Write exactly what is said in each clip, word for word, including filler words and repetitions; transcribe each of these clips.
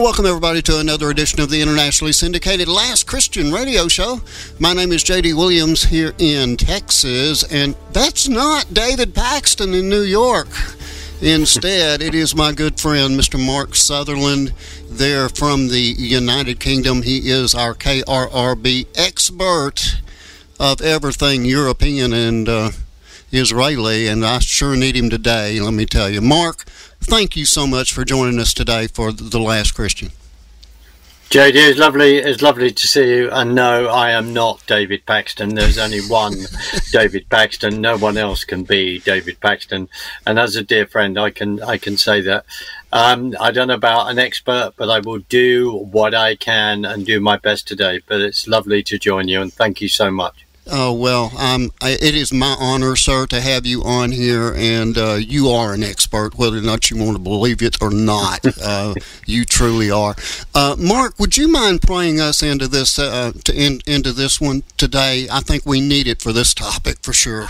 Welcome, everybody, to another edition of the internationally syndicated Last Christian Radio Show. My name is J D Williams here in Texas, and that's not David Paxton in New York. Instead, it is my good friend, Mister Mark Sutherland, there from the United Kingdom. He is our K R R B expert of everything European and uh, Israeli, and I sure need him today, let me tell you. Mark, thank you so much for joining us today for The Last Christian. J D, it's lovely. It's lovely to see you. And no, I am not David Paxton. There's only one David Paxton. No one else can be David Paxton. And as a dear friend, I can I can say that. Um, I don't know about an expert, but I will do what I can and do my best today. But it's lovely to join you, and thank you so much. Oh, well, um, I, it is my honor, sir, to have you on here, and uh, you are an expert, whether or not you want to believe it or not. Uh, you truly are. Uh, Mark, would you mind praying us into this uh, to in, into this one today? I think we need it for this topic, for sure.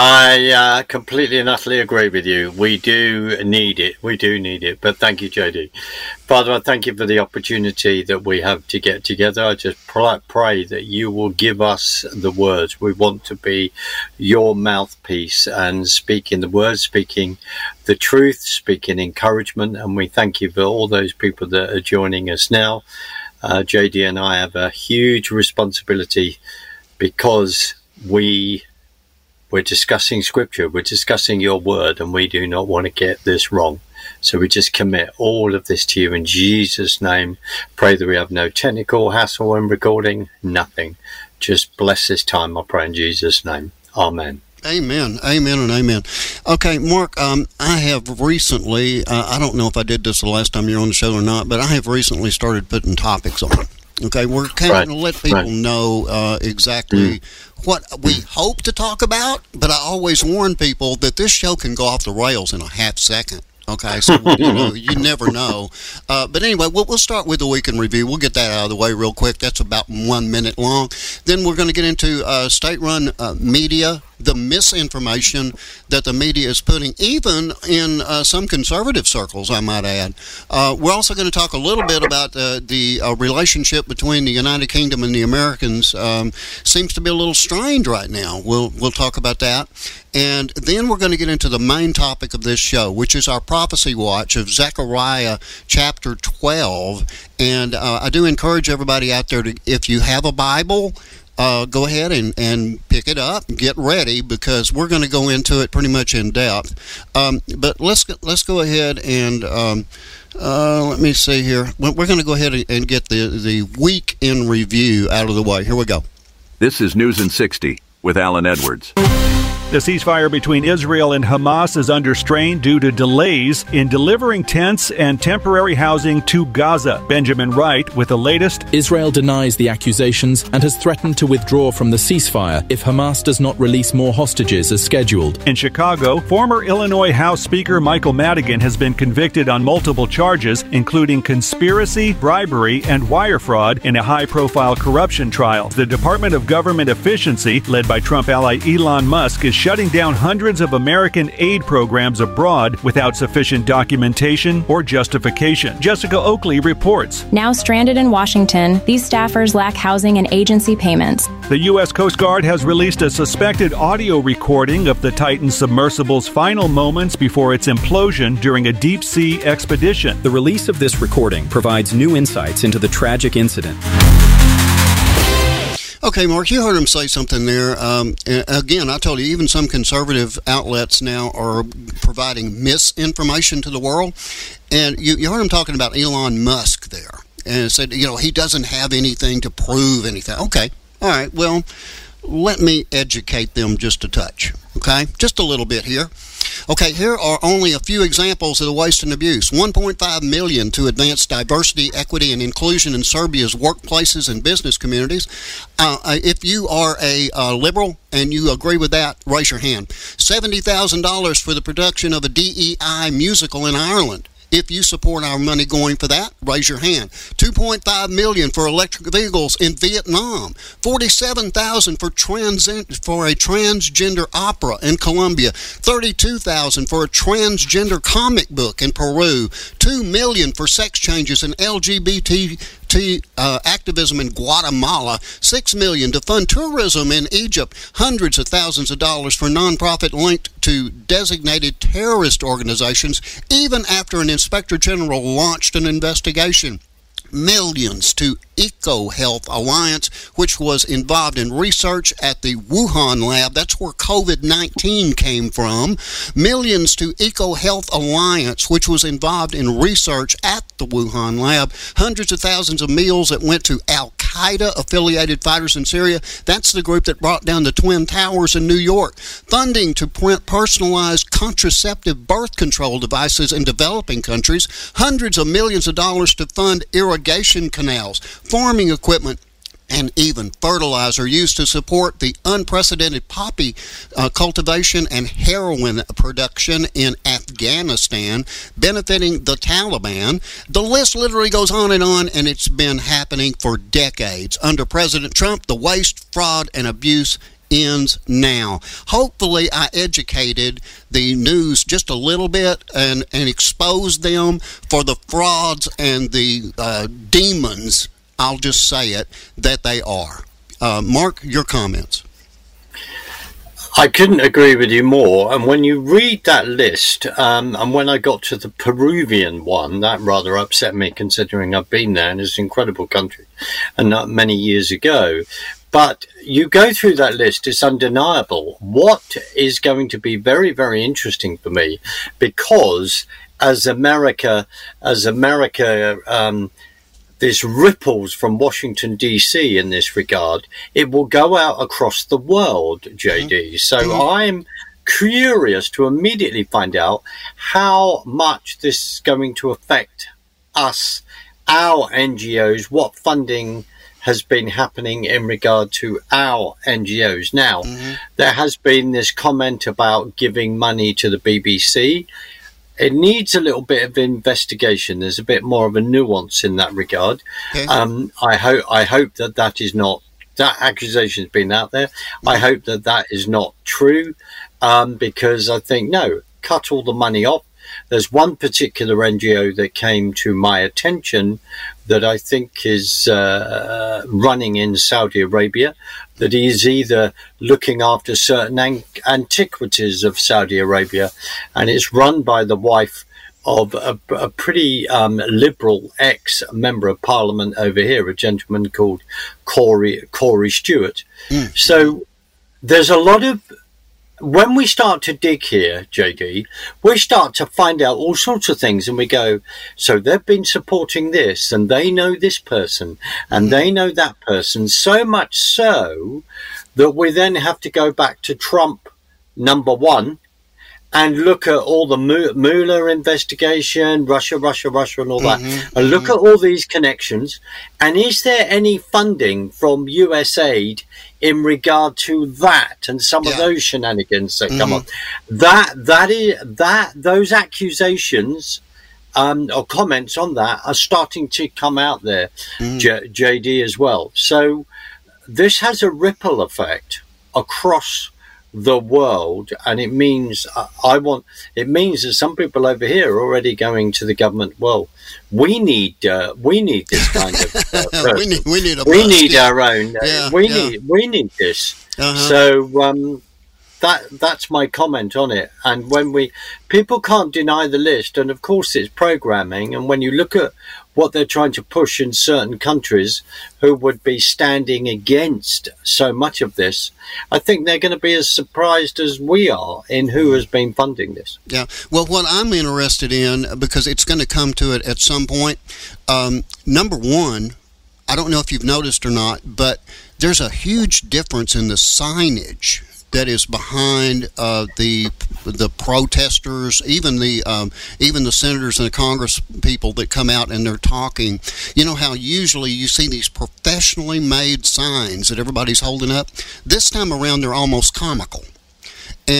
I uh, completely and utterly agree with you. We do need it. We do need it. But thank you, J D. Father, I thank you for the opportunity that we have to get together. I just pray that you will give us the words. We want to be your mouthpiece and speaking the words, speaking the truth, speaking encouragement. And we thank you for all those people that are joining us now. Uh, J D and I have a huge responsibility because we... We're discussing scripture, we're discussing your word, and we do not want to get this wrong. So we just commit all of this to you in Jesus' name. Pray that we have no technical hassle in recording, nothing. Just bless this time, I pray in Jesus' name. Amen. Amen, amen, and amen. Okay, Mark, um, I have recently, uh, I don't know if I did this the last time you were on the show or not, but I have recently started putting topics on. Okay, we're kind right. of going to let people right. know uh, exactly mm. what we hope to talk about, but I always warn people that this show can go off the rails in a half second. Okay, so you know, you never know. Uh, but anyway, we'll, we'll start with the week in review. We'll get that out of the way real quick. That's about one minute long. Then we're going to get into uh, state-run uh, media, the misinformation that the media is putting, even in uh, some conservative circles, I might add. Uh, we're also going to talk a little bit about uh, the uh, relationship between the United Kingdom and the Americans. Um, seems to be a little strained right now. We'll we'll talk about that. And then we're going to get into the main topic of this show, which is our prophecy watch of Zechariah chapter twelve. And uh, I do encourage everybody out there to, if you have a Bible, Uh, go ahead and, and pick it up and get ready, because we're going to go into it pretty much in depth. Um, but let's let's go ahead and um, uh, let me see here. We're going to go ahead and get the, the week in review out of the way. Here we go. This is News in sixty with Alan Edwards. The ceasefire between Israel and Hamas is under strain due to delays in delivering tents and temporary housing to Gaza. Benjamin Wright with the latest. Israel denies the accusations and has threatened to withdraw from the ceasefire if Hamas does not release more hostages as scheduled. In Chicago, former Illinois House Speaker Michael Madigan has been convicted on multiple charges, including conspiracy, bribery, and wire fraud in a high-profile corruption trial. The Department of Government Efficiency, led by Trump ally Elon Musk, is shutting down hundreds of American aid programs abroad without sufficient documentation or justification. Jessica Oakley reports. Now stranded in Washington, these staffers lack housing and agency payments. The U S Coast Guard has released a suspected audio recording of the Titan submersible's final moments before its implosion during a deep-sea expedition. The release of this recording provides new insights into the tragic incident. Okay, Mark, you heard him say something there. Um, again, I told you, even some conservative outlets now are providing misinformation to the world. And you, you heard him talking about Elon Musk there. And said, you know, he doesn't have anything to prove anything. Okay, all right, well, let me educate them just a touch, okay? Just a little bit here. Okay, here are only a few examples of the waste and abuse. one point five million dollars to advance diversity, equity, and inclusion in Serbia's workplaces and business communities. Uh, if you are a uh, liberal and you agree with that, raise your hand. seventy thousand dollars for the production of a D E I musical in Ireland. If you support our money going for that, raise your hand. two point five million dollars for electric vehicles in Vietnam. forty-seven thousand dollars for trans for a transgender opera in Colombia. thirty-two thousand dollars for a transgender comic book in Peru. two million dollars for sex changes in L G B T T, uh, activism in Guatemala. six million dollars to fund tourism in Egypt. Hundreds of thousands of dollars for nonprofit linked to designated terrorist organizations, even after an inspector general launched an investigation. Millions to EcoHealth Alliance, which was involved in research at the Wuhan lab. That's where COVID nineteen came from. Millions to EcoHealth Alliance, which was involved in research at the Wuhan lab. Hundreds of thousands of meals that went to Al-Qaeda-affiliated fighters in Syria. That's the group that brought down the Twin Towers in New York. Funding to print personalized contraceptive birth control devices in developing countries. Hundreds of millions of dollars to fund irrigation canals, farming equipment, and even fertilizer used to support the unprecedented poppy uh, cultivation and heroin production in Afghanistan, benefiting the Taliban. The list literally goes on and on, and it's been happening for decades. Under President Trump, the waste, fraud, and abuse ends now. Hopefully I educated the news just a little bit and, and exposed them for the frauds and the uh, demons, I'll just say it, that they are. Uh, Mark, your comments. I couldn't agree with you more. And when you read that list, um, and when I got to the Peruvian one, that rather upset me, considering I've been there and it's an incredible country and not many years ago. But you go through that list, it's undeniable. What is going to be very, very interesting for me, because as America, as America, um, this ripples from Washington, D C in this regard, it will go out across the world, J D. Mm-hmm. So mm-hmm. I'm curious to immediately find out how much this is going to affect us, our N G Os, what funding has been happening in regard to our N G Os. Now, mm-hmm. there has been this comment about giving money to the B B C. It needs a little bit of investigation. There's a bit more of a nuance in that regard. Okay. Um, I hope I hope that that is not, that accusation has been out there. Mm-hmm. I hope that that is not true, um, because I think, no, cut all the money off. There's one particular N G O that came to my attention that I think is uh, running in Saudi Arabia, that is either looking after certain an- antiquities of Saudi Arabia, and it's run by the wife of a, a pretty um, liberal ex-member of parliament over here, a gentleman called Corey, Corey Stewart. Mm. So there's a lot of, when we start to dig here, J D, we start to find out all sorts of things, and we go, so they've been supporting this, and they know this person, and they know that person, so much so that we then have to go back to Trump, number one, and look at all the Mueller investigation, Russia, Russia, Russia, and all that, mm-hmm, and look mm-hmm. at all these connections. And is there any funding from U S aid in regard to that and some yeah. of those shenanigans that mm-hmm. come up? That that is that those accusations um, or comments on that are starting to come out there, mm-hmm. J- JD as well. So this has a ripple effect across the world, and it means uh, I want it means that some people over here are already going to the government. Well, we need uh, we need this kind of uh, we need we need a we bus, need yeah. our own uh, yeah, we yeah. need we need this. Uh-huh. So um, that that's my comment on it. And when we people can't deny the list, and of course it's programming. And when you look at what they're trying to push in certain countries who would be standing against so much of this, I think they're going to be as surprised as we are in who has been funding this. Yeah. Well, what I'm interested in, because it's going to come to it at some point, um, number one, I don't know if you've noticed or not, but there's a huge difference in the signage that is behind uh, the the protesters, even the um, even the senators and the Congress people that come out and they're talking. You know how usually you see these professionally made signs that everybody's holding up? This time around, they're almost comical. And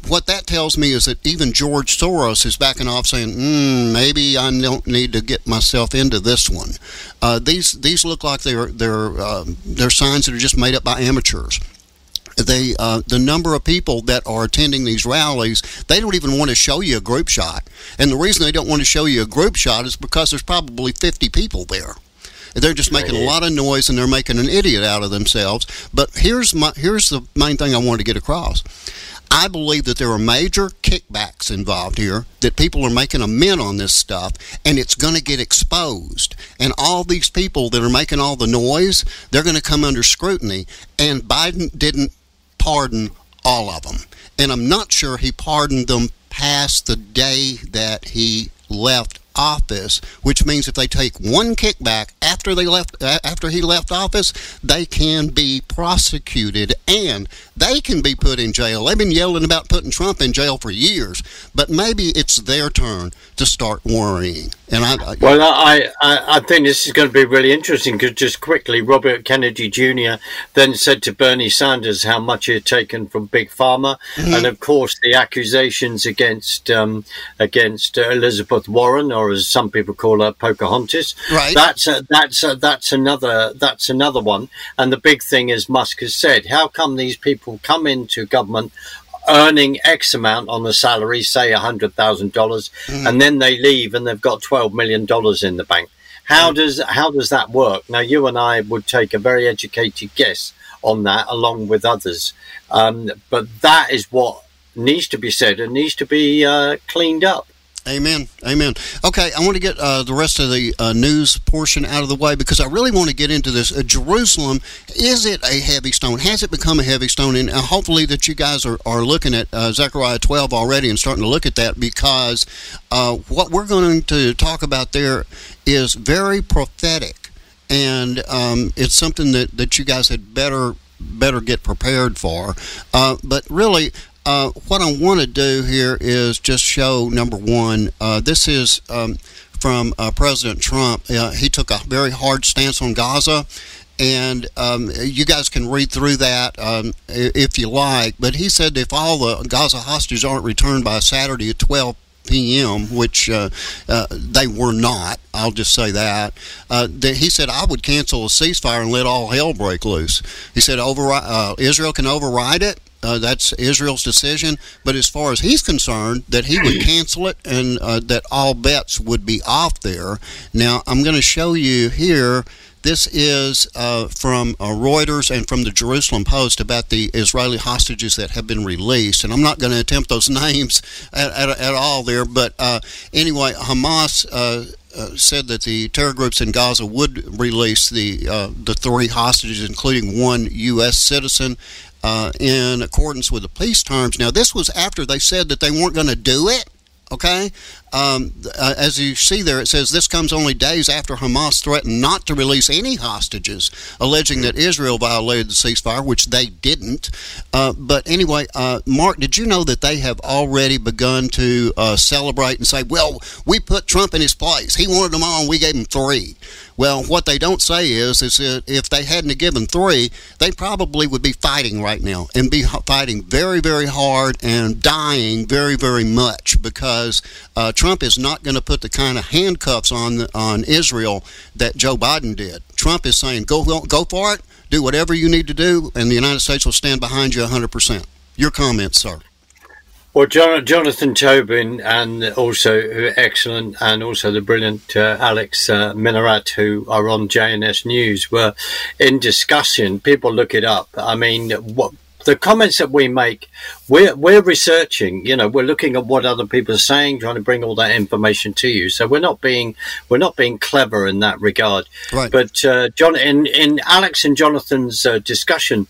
what that tells me is that even George Soros is backing off, saying, mm, maybe I don't need to get myself into this one. Uh, these these look like they're they're uh, they're signs that are just made up by amateurs. They, uh, the number of people that are attending these rallies, they don't even want to show you a group shot. And the reason they don't want to show you a group shot is because there's probably fifty people there. They're just making a lot of noise, and they're making an idiot out of themselves. But here's my here's the main thing I want to get across. I believe that there are major kickbacks involved here, that people are making a mint on this stuff, and it's going to get exposed. And all these people that are making all the noise, they're going to come under scrutiny. And Biden didn't pardon all of them. And I'm not sure he pardoned them past the day that he left office, which means if they take one kickback after they left after he left office, they can be prosecuted and they can be put in jail. They've been yelling about putting Trump in jail for years, but maybe it's their turn to start worrying. And I, I well, I, I I think this is going to be really interesting, because just quickly, Robert Kennedy Junior then said to Bernie Sanders how much he had taken from Big Pharma, mm-hmm. and of course the accusations against um, against uh, Elizabeth Warren, or as some people call her, Pocahontas. Right. That's a, that's a, that's another that's another one. And the big thing is, Musk has said, how come these people come into government earning X amount on the salary, say one hundred thousand dollars, mm. and then they leave and they've got twelve million dollars in the bank? How mm. does how does that work? Now, you and I would take a very educated guess on that, along with others. Um, but that is what needs to be said and needs to be uh, cleaned up. Amen. Amen. Okay, I want to get uh, the rest of the uh, news portion out of the way, because I really want to get into this. Uh, Jerusalem, is it a heavy stone? Has it become a heavy stone? And uh, hopefully that you guys are, are looking at uh, Zechariah twelve already and starting to look at that, because uh, what we're going to talk about there is very prophetic. And um, it's something that, that you guys had better better get prepared for. Uh, but really, Uh, what I want to do here is just show, number one, uh, this is um, from uh, President Trump. Uh, he took a very hard stance on Gaza, and um, you guys can read through that um, if you like. But he said if all the Gaza hostages aren't returned by Saturday at twelve p.m., which uh, uh, they were not, I'll just say that, uh, that he said, I would cancel a ceasefire and let all hell break loose. He said overri- uh, Israel can override it. Uh, that's Israel's decision. But as far as he's concerned, that he would cancel it, and uh, that all bets would be off there. Now, I'm going to show you here. This is uh, from uh, Reuters and from the Jerusalem Post about the Israeli hostages that have been released. And I'm not going to attempt those names at, at, at all there. But uh, anyway, Hamas uh, uh, said that the terror groups in Gaza would release the, uh, the three hostages, including one U S citizen, Uh, in accordance with the peace terms. Now, this was after they said that they weren't going to do it, okay? Um, uh, as you see there, it says this comes only days after Hamas threatened not to release any hostages, alleging that Israel violated the ceasefire, which they didn't. Uh, but anyway, uh, Mark, did you know that they have already begun to uh, celebrate and say, well, we put Trump in his place. He wanted them all, and we gave him three. Well, what they don't say is, is that if they hadn't given three, they probably would be fighting right now, and be fighting very, very hard and dying very, very much, because uh, Trump is not going to put the kind of handcuffs on on Israel that Joe Biden did. Trump is saying, go, go for it, do whatever you need to do, and the United States will stand behind you one hundred percent. Your comments, sir. Well, Jonathan Tobin, and also excellent, and also the brilliant uh, Alex uh, Minarat, who are on J N S News, were in discussion. People look it up. I mean, what the comments that we make, we're we're researching. You know, we're looking at what other people are saying, trying to bring all that information to you. So we're not being we're not being clever in that regard. Right. But uh, John, in in Alex and Jonathan's uh, discussion,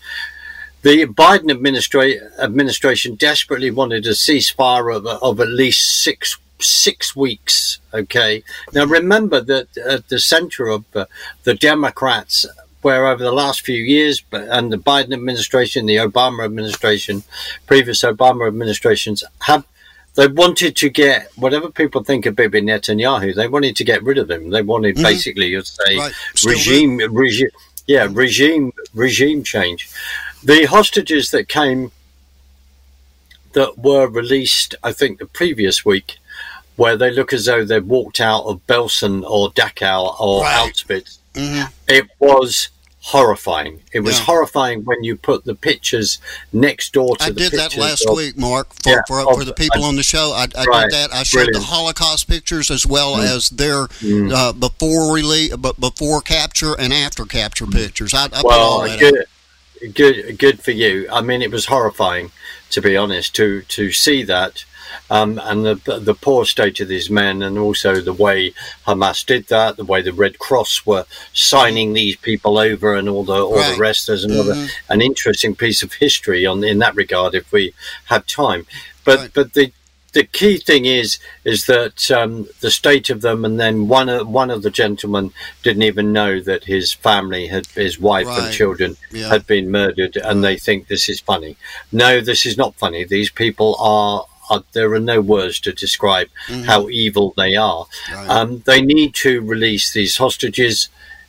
the Biden administra- administration desperately wanted a ceasefire of, of at least six six weeks. Okay. Now, remember that at the center of uh, the Democrats, where over the last few years, and the Biden administration, the Obama administration, previous Obama administrations, have they wanted to get, whatever people think of Bibi Netanyahu, they wanted to get rid of him. They wanted mm-hmm. basically, you'd say, right. regime, regime, yeah, regime, regime change. The hostages that came that were released, I think, the previous week, where they look as though they've walked out of Belsen or Dachau or Right. Auschwitz. Mhm. It was horrifying. It was Yeah. horrifying when you put the pictures next door to I the did that pictures last of- week, Mark, for, Yeah, for, of- for the people on the show. I, I Right. did that. I showed Brilliant. the Holocaust pictures as well Mm. as their Mm. uh, before release, but before capture and after capture pictures. I, I put all Well, that out. good, good, good for you. I mean, it was horrifying, to be honest, to to see that, um, and the the poor state of these men, and also the way Hamas did that, the way the Red Cross were signing these people over, and all the all Right. the rest. There's another Mhm. an interesting piece of history on in that regard, if we have time. But Right. but the the key thing is is that um, the state of them, and then one of one of the gentlemen didn't even know that his family had his wife and Right. children Yeah. had been murdered, and they think this is funny. No, this is not funny. These people are. are there are no words to describe Mhm. how evil they are. Right. Um, they need to release these hostages.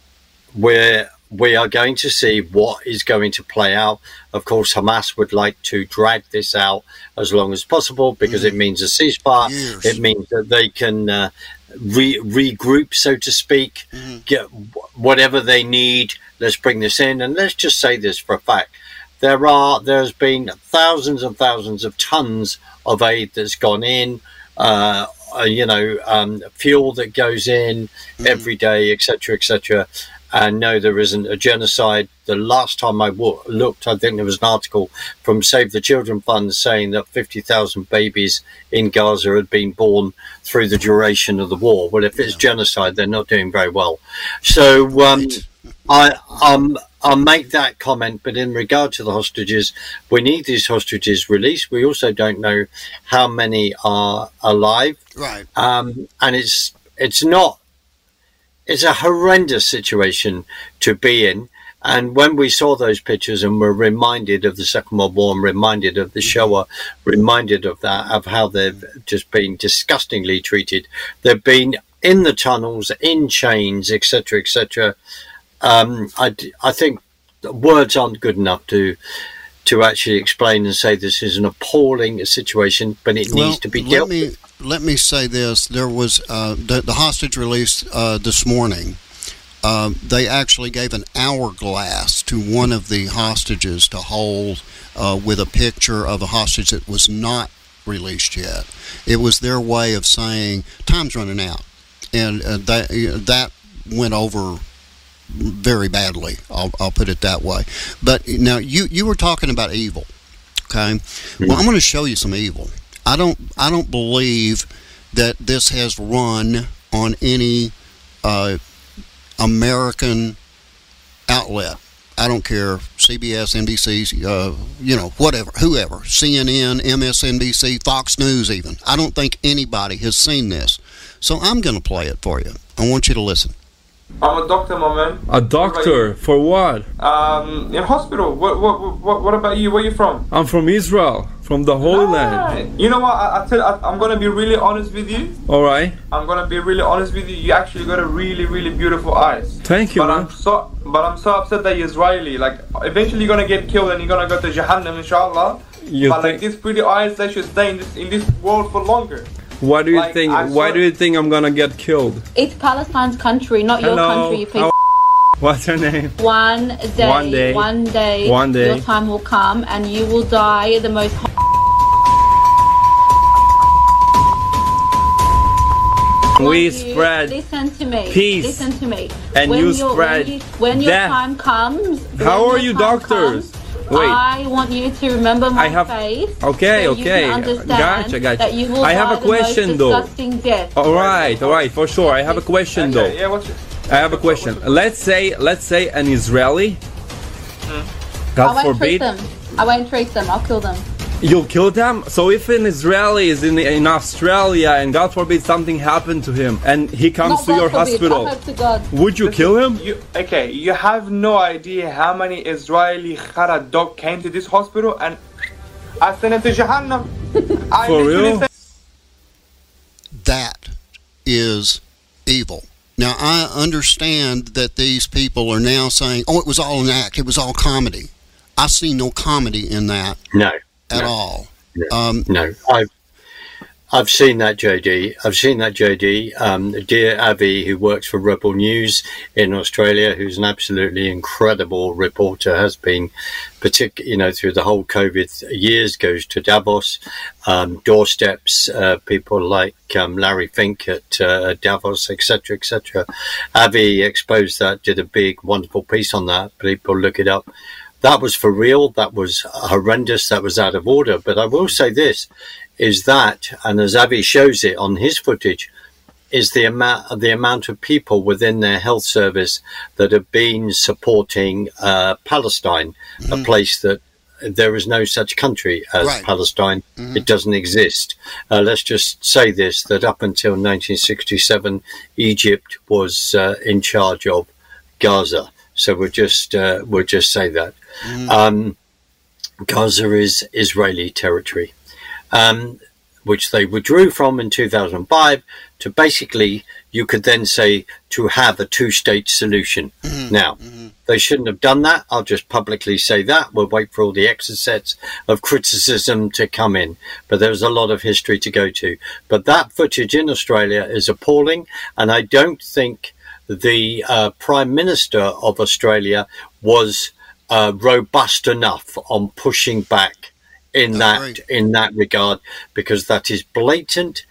Where we are going to see what is going to play out. Of course, Hamas would like to drag this out as long as possible because it means a ceasefire. Years. It means that they can uh, re- regroup, so to speak, Mhm. get wh- whatever they need. Let's bring this in, and let's just say this for a fact: there are there's been thousands and thousands of tons of aid that's gone in. Uh, uh, you know, um, fuel that goes in every day, et cetera, et cetera. And no, there isn't a genocide. The last time I w- looked, I think there was an article from Save the Children Fund saying that fifty thousand babies in Gaza had been born through the duration of the war. Well, if it's genocide, they're not doing very well. So um, Right. I, um, I'll make that comment. But in regard to the hostages, we need these hostages released. We also don't know how many are alive. Right. Um, and it's it's not it's a horrendous situation to be in. And when we saw those pictures and were reminded of the Second World War and reminded of the Shoah, reminded of that, of how they've just been disgustingly treated, they've been in the tunnels, in chains, et cetera, et cetera. Um, I, d- I think words aren't good enough to to actually explain and say this is an appalling situation, but it Well, needs to be let dealt me with. let me say this: there was uh, the, the hostage release uh, this morning. Um, they actually gave an hourglass to one of the hostages to hold uh, with a picture of a hostage that was not released yet. It was their way of saying time's running out, and uh, that that went over very badly. I'll, I'll put it that way. But now you you were talking about evil, okay? Well, I'm going to show you some evil. I don't I don't believe that this has run on any uh, American outlet. I don't care, C B S, N B C, uh, you know, whatever, whoever, C N N, M S N B C, Fox News even. I don't think anybody has seen this. So I'm going to play it for you. I want you to listen. I'm a doctor, my man. A doctor? For what? Um, in hospital. What, what, what, what about you? Where you from? I'm from Israel, from the Holy Land. Right. You know what? I, I tell, I, I'm gonna be really honest with you. Alright. I'm gonna be really honest with you. You actually got a really, really beautiful eyes. Thank you, But man. I'm so, but I'm so upset that you're Israeli. Like, eventually you're gonna get killed and you're gonna go to Jahannam, inshallah. You but think- like these pretty eyes, they should stay in this in this world for longer. Why do you Like, think? I Why saw- do you think I'm gonna get killed? It's Palestine's country, not your Hello. country. You please. How- What's her name? One day, One day. one day, One day. your time will come and you will die the most. We You- spread. Listen to me. peace. Listen to me. And when you your- spread when, you, when your death. time comes. How when are your you time doctors? comes, Wait. I want you to remember my I have- face. Okay, so okay. You can understand Gotcha, gotcha. That you will I have die a question, the though. most disgusting death. All right, all right, for sure. I have a question though. Okay, yeah, what's your, I have a question. Let's say, let's say an Israeli. I God won't treat forbid, them. I won't treat them. I'll kill them. you'll kill them. So if an Israeli is in in Australia and God forbid something happened to him and he comes Not to God your forbid, hospital, I hope to God. would you kill him? You, okay, you have no idea how many Israeli Khara dog came to this hospital and I sent him to Jahannam. I For literally real? sent- That is evil. Now, I understand that these people are now saying, oh, it was all an act. It was all comedy. I see no comedy in that No. at no. all. Um, no, I've I've seen that, J D. I've seen that, J D. Um, dear Avi, who works for Rebel News in Australia, who's an absolutely incredible reporter, has been, particularly, you know, through the whole COVID years, goes to Davos, um, doorsteps, uh, people like um, Larry Fink at uh, Davos, et cetera, et cetera. Avi exposed that, did a big, wonderful piece on that. People look it up. That was for real. That was horrendous. That was out of order. But I will say this, is that, and as Avi shows it on his footage, is the amount the amount of people within their health service that have been supporting uh, Palestine, mm-hmm. a place that there is no such country as right. Palestine. Mm-hmm. It doesn't exist. Uh, let's just say this, that up until nineteen sixty-seven, Egypt was uh, in charge of Gaza. So we'll just, uh, we'll just say that. Mm-hmm. Um, Gaza is Israeli territory. Um, which they withdrew from in two thousand five to basically, you could then say, to have a two-state solution. Mm-hmm. Now, mm-hmm. they shouldn't have done that. I'll just publicly say that. We'll wait for all the exocets of criticism to come in. But there's a lot of history to go to. But that footage in Australia is appalling, and I don't think the uh, Prime Minister of Australia was uh, robust enough on pushing back in that right. in that regard, because that is blatant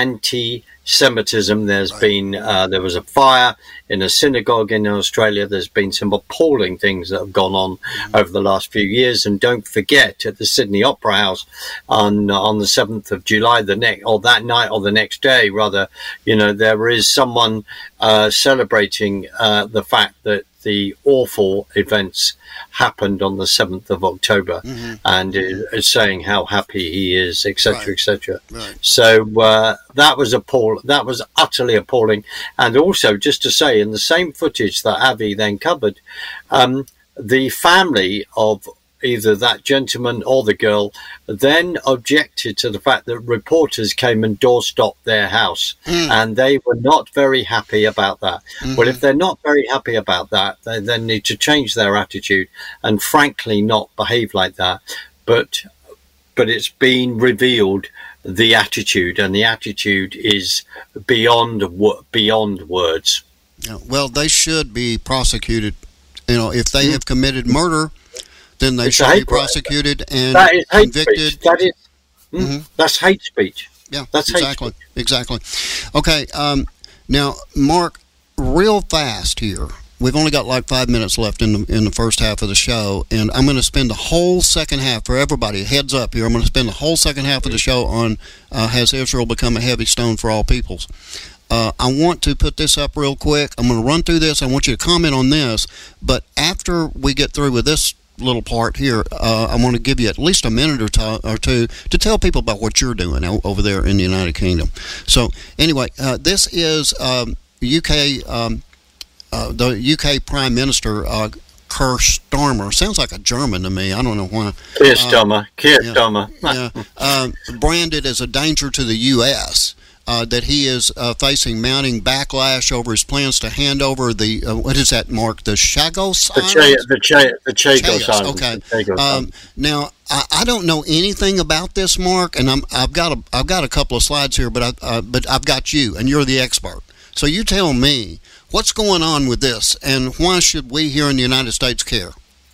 anti-Semitism. There's right. been uh, there was a fire in a synagogue in Australia. There's been some appalling things that have gone on mm-hmm. over the last few years. And don't forget, at the Sydney Opera House on on the seventh of July, the next or that night or the next day, rather, you know, there is someone uh, celebrating uh, the fact that the awful events happened on the seventh of October, mm-hmm. and mm-hmm. is saying how happy he is, et cetera, right. et cetera. Right. So uh, that was appall- That was utterly appalling. And also, just to say, in the same footage that Avi then covered, um, the family of either that gentleman or the girl then objected to the fact that reporters came and doorstopped their house, mm. and they were not very happy about that. Mm-hmm. Well, if they're not very happy about that, they then need to change their attitude and frankly not behave like that. But but it's been revealed, the attitude, and the attitude is beyond beyond words. Yeah, well, they should be prosecuted. You know, if they mm. have committed murder, then they it's should be prosecuted and that is hate convicted. Speech. That is, mm-hmm. That's hate speech. Yeah, that's exactly, hate speech. exactly. Okay, um, now, Mark, real fast here. We've only got like five minutes left in the in the first half of the show, and I'm going to spend the whole second half for everybody. Heads up here! I'm going to spend the whole second half of the show on uh, has Israel become a heavy stone for all peoples. Uh, I want to put this up real quick. I'm going to run through this. I want you to comment on this, but after we get through with this little part here, uh, I want to give you at least a minute or, to, or two to tell people about what you're doing over there in the United Kingdom. So anyway, uh, this is um, U K, um, uh, the U K Prime Minister, uh, Keir Starmer. Sounds like a German to me. I don't know why. Keir Starmer. Uh, Keir yeah, Starmer. yeah, uh, branded as a danger to the U S Uh, that he is uh, facing mounting backlash over his plans to hand over the, uh, what is that, Mark, the Chagos Islands? The, che- the, che- the Chagos Islands. Okay. The Chagos um, now, I, I don't know anything about this, Mark, and I'm, I've got a, I've got a couple of slides here, but, I, uh, but I've got you, and you're the expert. So you tell me, what's going on with this, and why should we here in the United States care?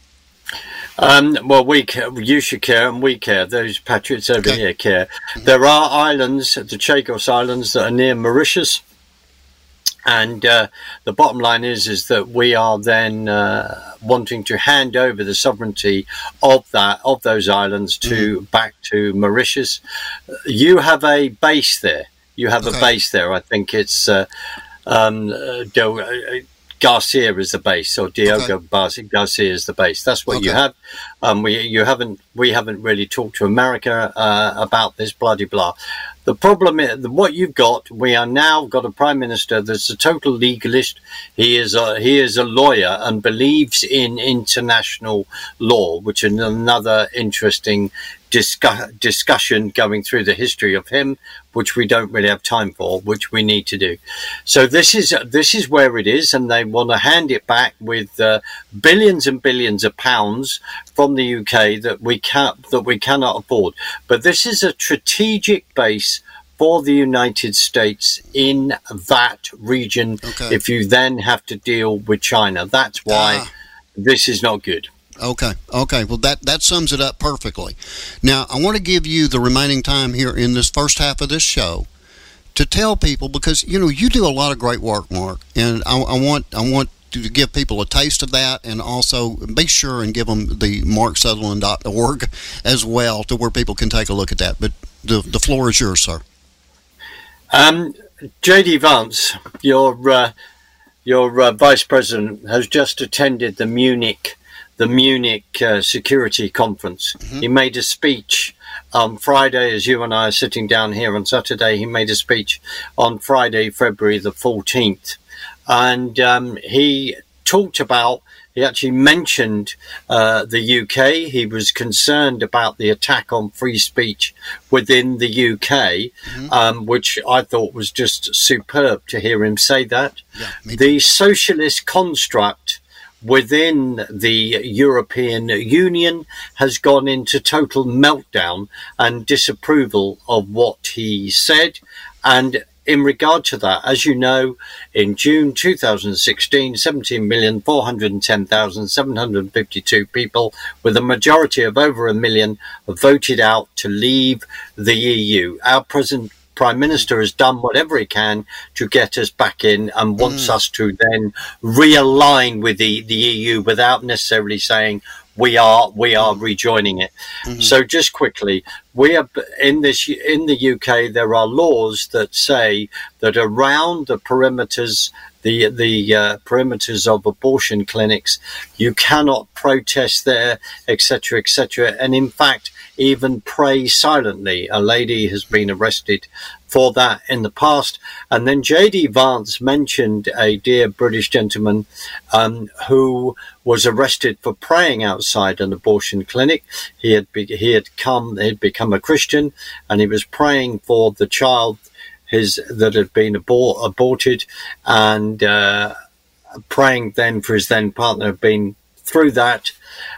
Um, well, we care, you should care, and we care. Those patriots over okay. here care. Mm-hmm. There are islands, the Chagos Islands, that are near Mauritius, and uh, the bottom line is is that we are then uh, wanting to hand over the sovereignty of that of those islands to mm-hmm. back to Mauritius. You have a base there. You have okay. a base there. I think it's. Uh, um, uh, Garcia is the base, or Diogo okay. Garcia is the base. That's what okay. you have. Um, we you haven't we haven't really talked to America uh, about this bloody blah. The problem is what you've got. We are now got a prime minister that's a total legalist. He is a he is a lawyer and believes in international law, which is another interesting discuss, discussion going through the history of him, which we don't really have time for, which we need to do. So this is this is where it is, and they want to hand it back with uh, billions and billions of pounds from the U K that we can that we cannot afford. But this is a strategic base for the United States in that region. Okay. If you then have to deal with China, that's why ah. this is not good. Okay. Okay. Well, that, that sums it up perfectly. Now, I want to give you the remaining time here in this first half of this show to tell people, because, you know, you do a lot of great work, Mark, and I, I want I want to give people a taste of that, and also be sure and give them the mark sutherland dot org as well, to where people can take a look at that. But the, the floor is yours, sir. Um, J D Vance, your, uh, your uh, vice president, has just attended the Munich the Munich uh, Security Conference. Mm-hmm. He made a speech on Friday, as you and I are sitting down here on Saturday. He made a speech on Friday, February the fourteenth. And um, he talked about, he actually mentioned uh, the U K. He was concerned about the attack on free speech within the U K, mm-hmm. um, which I thought was just superb to hear him say that. Yeah, the socialist construct within the European Union has gone into total meltdown and disapproval of what he said. And in regard to that, as you know, in June two thousand sixteen, seventeen million four hundred ten thousand seven hundred fifty-two people, with a majority of over a million, voted out to leave the E U. Our present Prime Minister has done whatever he can to get us back in, and wants mm. us to then realign with the, the E U without necessarily saying we are we are mm. rejoining it. Mm-hmm. So just quickly, we are in this in the U K. There are laws that say that around the perimeters, the the uh, perimeters of abortion clinics, you cannot protest there, et cetera, et cetera, and in fact, even pray silently. A lady has been arrested for that in the past. And then J D Vance mentioned a dear British gentleman um, who was arrested for praying outside an abortion clinic. He had be, he had come, he had become a Christian, and he was praying for the child his that had been abor- aborted, and uh, praying then for his then partner, being through that.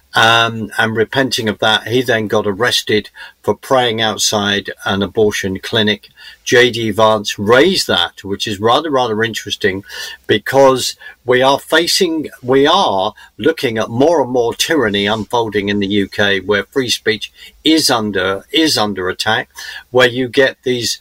Um, and repenting of that, he then got arrested for praying outside an abortion clinic. J D Vance raised that, which is rather, rather interesting, because we are facing, we are looking at more and more tyranny unfolding in the U K, where free speech is under, is under attack, where you get these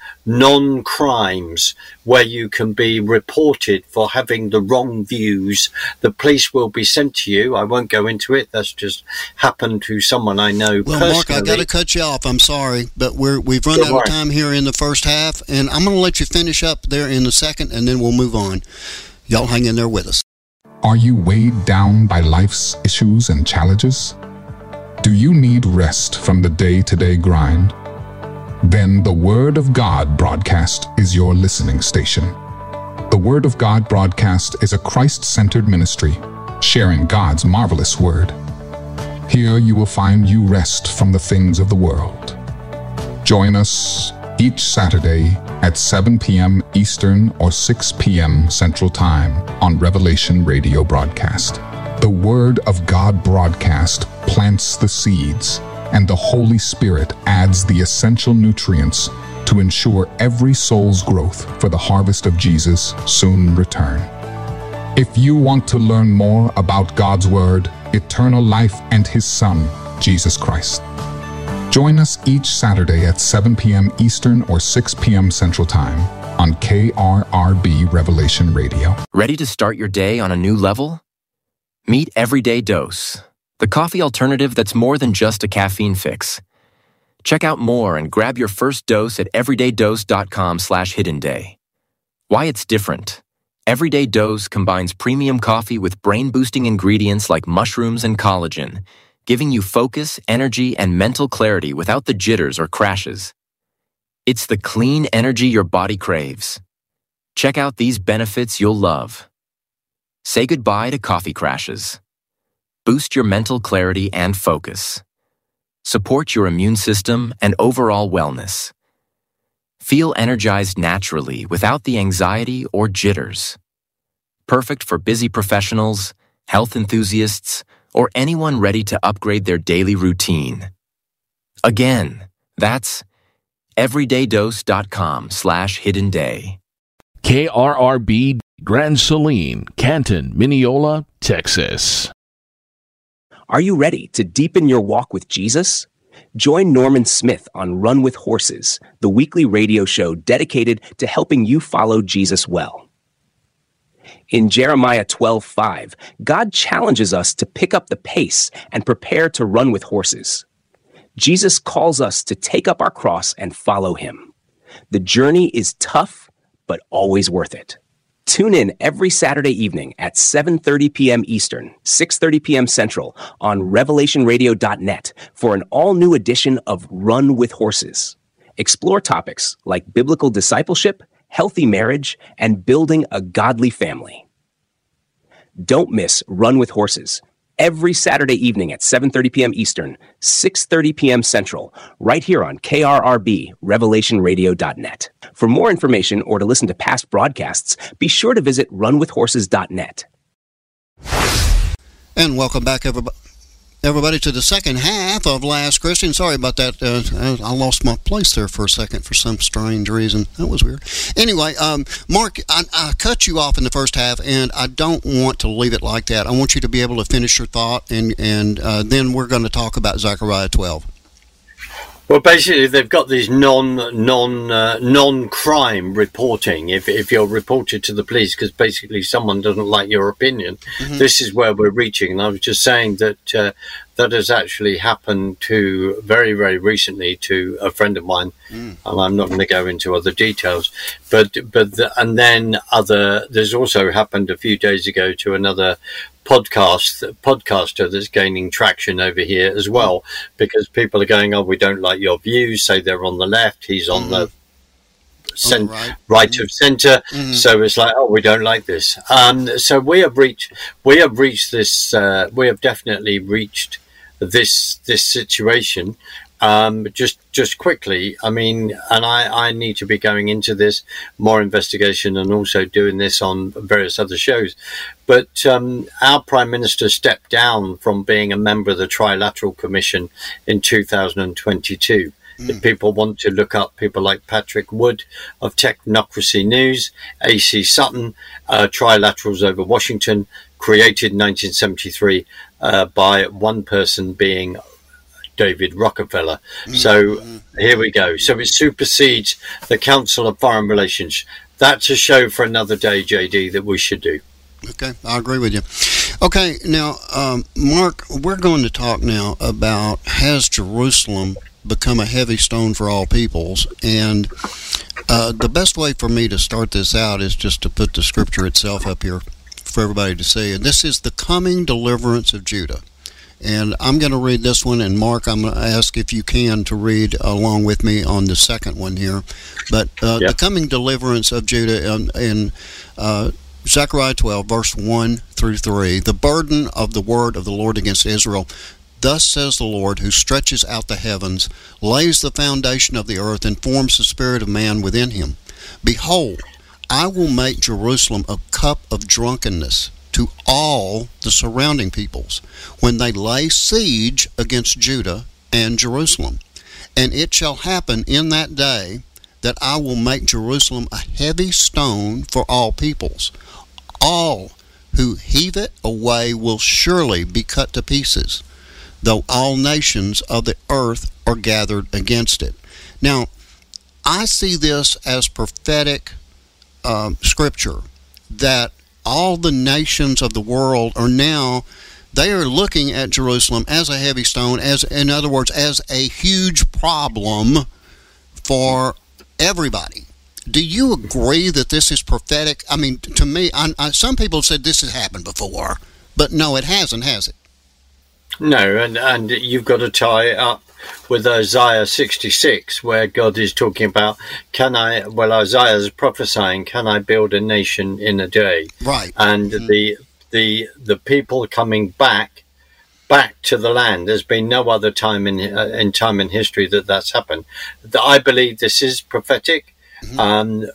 non-crimes, where you can be reported for having the wrong views. The police will be sent to you. I won't go into it. That's just happened to someone I know well, personally. Mark, I got to cut you off. I'm sorry, but we're, we've run Don't out worry. of time here in the first half, and I'm going to let you finish up there in the second, and then we'll move on. Y'all hang in there with us. Are you weighed down by life's issues and challenges? Do you need rest from the day-to-day grind? Then the Word of God broadcast is your listening station. The Word of God broadcast is a Christ-centered ministry, sharing God's marvelous Word. Here you will find you rest from the things of the world. Join us each Saturday at seven p.m. Eastern or six p.m. Central Time on Revelation Radio Broadcast. The Word of God broadcast plants the seeds, and the Holy Spirit adds the essential nutrients to ensure every soul's growth for the harvest of Jesus' soon return. If you want to learn more about God's Word, eternal life, and His Son, Jesus Christ, join us each Saturday at seven p.m. Eastern or six p.m. Central Time on K R R B Revelation Radio. Ready to start your day on a new level? Meet Everyday Dose, the coffee alternative that's more than just a caffeine fix. Check out more and grab your first dose at everydaydose.com slash hidden day. Why it's different. Everyday Dose combines premium coffee with brain-boosting ingredients like mushrooms and collagen, giving you focus, energy, and mental clarity without the jitters or crashes. It's the clean energy your body craves. Check out these benefits you'll love. Say goodbye to coffee crashes. Boost your mental clarity and focus. support your immune system and overall wellness. Feel energized naturally without the anxiety or jitters. Perfect for busy professionals, health enthusiasts, or anyone ready to upgrade their daily routine. Again, that's everydaydose.com slash hidden day. K R R B Grand Saline, Canton, Mineola, Texas. Are you ready to deepen your walk with Jesus? Join Norman Smith on Run with Horses, the weekly radio show dedicated to helping you follow Jesus well. In Jeremiah twelve five, God challenges us to pick up the pace and prepare to run with horses. Jesus calls us to take up our cross and follow him. The journey is tough, but always worth it. Tune in every Saturday evening at seven thirty p.m. Eastern, six thirty p.m. Central on revelation radio dot net for an all-new edition of Run with Horses. Explore topics like biblical discipleship, healthy marriage, and building a godly family. Don't miss Run with Horses every Saturday evening at seven thirty p.m. Eastern, six thirty p.m. Central, right here on K R R B, revelation radio dot net. For more information or to listen to past broadcasts, be sure to visit run with horses dot net. And welcome back, everybody. Everybody, to the second half of Last Christian. Sorry about that. Uh, I lost my place there for a second for some strange reason. That was weird. Anyway, um, Mark, I, I cut you off in the first half, and I don't want to leave it like that. I want you to be able to finish your thought, and, and uh, then we're going to talk about Zechariah twelve. Well, basically, they've got these non non uh, non crime reporting. If if you're reported to the police because basically someone doesn't like your opinion, mm-hmm. This is where we're reaching. And I was just saying that uh, that has actually happened to very very recently to a friend of mine, mm. and I'm not going to go into other details. But but the, and then other there's also happened a few days ago to another podcast podcaster that's gaining traction over here as well, because people are going, oh, we don't like your views. Say they're on the left, he's on mm-hmm. the cent- right, right mm-hmm. of center. Mm-hmm. So it's like, oh, we don't like this. Um, so we have reached, we have reached this. Uh, we have definitely reached this this situation. Um, just just quickly, I mean, and I, I need to be going into this more investigation and also doing this on various other shows. But um, our Prime Minister stepped down from being a member of the Trilateral Commission in two thousand twenty-two. Mm. If people want to look up people like Patrick Wood of Technocracy News, A C Sutton, uh, Trilaterals Over Washington, created in nineteen seventy-three uh, by one person being David Rockefeller. Mm-hmm. So here we go. So it supersedes the Council of Foreign Relations. That's a show for another day, J D, that we should do. Okay, I agree with you. Okay, now, um, Mark, we're going to talk now about, has Jerusalem become a heavy stone for all peoples? And uh, the best way for me to start this out is just to put the scripture itself up here for everybody to see. And this is the coming deliverance of Judah. And I'm going to read this one, and Mark, I'm going to ask if you can to read along with me on the second one here. But uh, yep. The coming deliverance of Judah in, in uh, Zechariah twelve, verse one through three, the burden of the word of the Lord against Israel. Thus says the Lord, who stretches out the heavens, lays the foundation of the earth, and forms the spirit of man within him. Behold, I will make Jerusalem a cup of drunkenness to all the surrounding peoples, when they lay siege against Judah and Jerusalem. And it shall happen in that day that I will make Jerusalem a heavy stone for all peoples. All who heave it away will surely be cut to pieces, though all nations of the earth are gathered against it. Now, I see this as prophetic um, scripture, that all the nations of the world are now, they are looking at Jerusalem as a heavy stone, as, in other words, as a huge problem for everybody. Do you agree that this is prophetic? I mean, to me, I, I, some people have said this has happened before, but no, it hasn't, has it? No, and, and you've got to tie it up with Isaiah sixty-six, where God is talking about, can I, well, Isaiah is prophesying, can I build a nation in a day? Right. And mm-hmm. the the the people coming back back to the land. There's been no other time in uh, in time in history that that's happened. I believe this is prophetic. Mm-hmm. Um,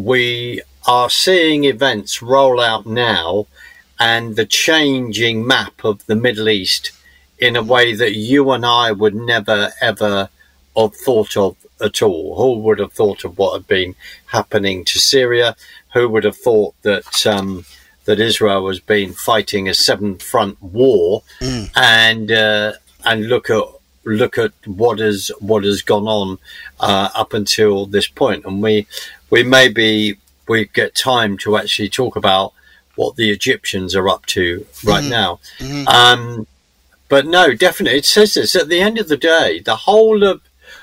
we are seeing events roll out now, and the changing map of the Middle East in a way that you and I would never ever have thought of at all. Who would have thought of what had been happening to Syria? Who would have thought that um, that Israel has been fighting a seven front war? Mm. And uh, and look at look at what has what has gone on uh, up until this point. And we we maybe we get time to actually talk about what the Egyptians are up to right mm. now. Mm. Um, but no, definitely, it says this at the end of the day. The whole of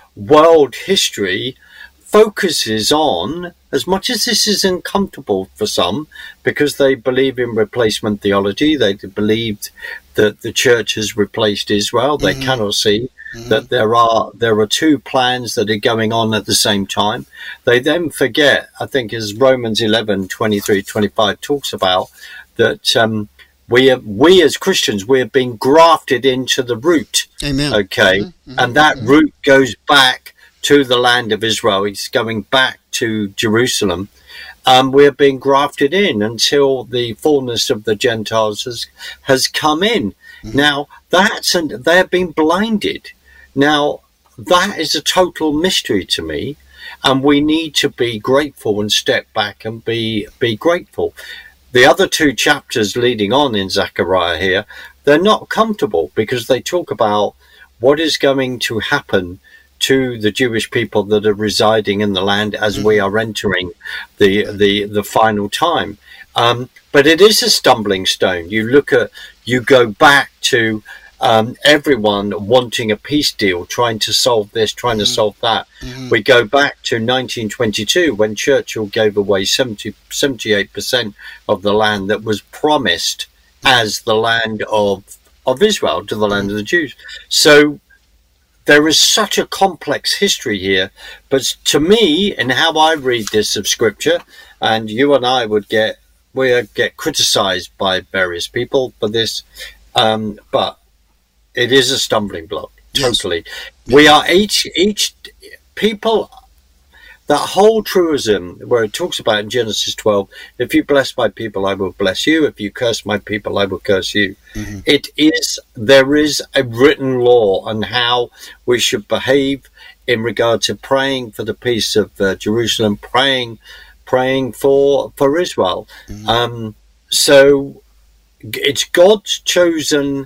world history focuses on, as much as this is uncomfortable for some, because they believe in replacement theology, they believed that the church has replaced Israel. They mm-hmm. cannot see mm-hmm. that there are there are two plans that are going on at the same time. They then forget, I think, as Romans eleven twenty-three twenty-five talks about, that um, we are, we as Christians, we are being grafted into the root. Amen. Okay, mm-hmm. and that mm-hmm. root goes back to the land of Israel. It's going back to Jerusalem. Um, we're being grafted in until the fullness of the Gentiles has, has come in. Mm-hmm. Now, that's, and they're being blinded. Now, that is a total mystery to me, and we need to be grateful and step back and be, be grateful. The other two chapters leading on in Zechariah here, they're not comfortable because they talk about what is going to happen to the Jewish people that are residing in the land as we are entering the the the final time. Um, but it is a stumbling stone. You look at, you go back to um, everyone wanting a peace deal, trying to solve this, trying mm-hmm. to solve that. Mm-hmm. We go back to nineteen twenty-two when Churchill gave away seventy, seventy-eight percent of the land that was promised as the land of, of Israel, to the land of the Jews. So there is such a complex history here, but to me, and how I read this of Scripture, and you and I would get, we get criticized by various people for this, um, but it is a stumbling block, totally. Yes. We are each, each people, that whole truism where it talks about in Genesis twelve, if you bless my people, I will bless you. If you curse my people, I will curse you. Mm-hmm. It is, there is a written law on how we should behave in regard to praying for the peace of uh, Jerusalem, praying, praying for, for Israel. Mm-hmm. Um, so it's God's chosen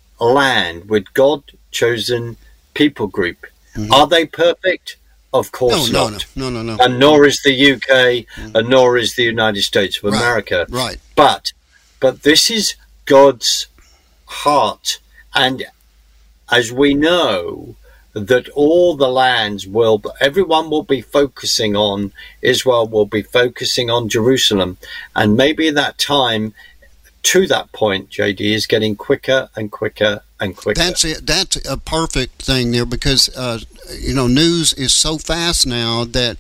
land with God chosen people group. Mm-hmm. Are they perfect? Of course no, not. No, no, no, no. And nor is the U K, mm. and nor is the United States of right, America. Right. But, but this is God's heart. And as we know that all the lands will, everyone will be focusing on, Israel will be focusing on Jerusalem. And maybe that time to that point, J D, is getting quicker and quicker and quicker. That's it. That's a perfect thing there because, uh, you know, news is so fast now that,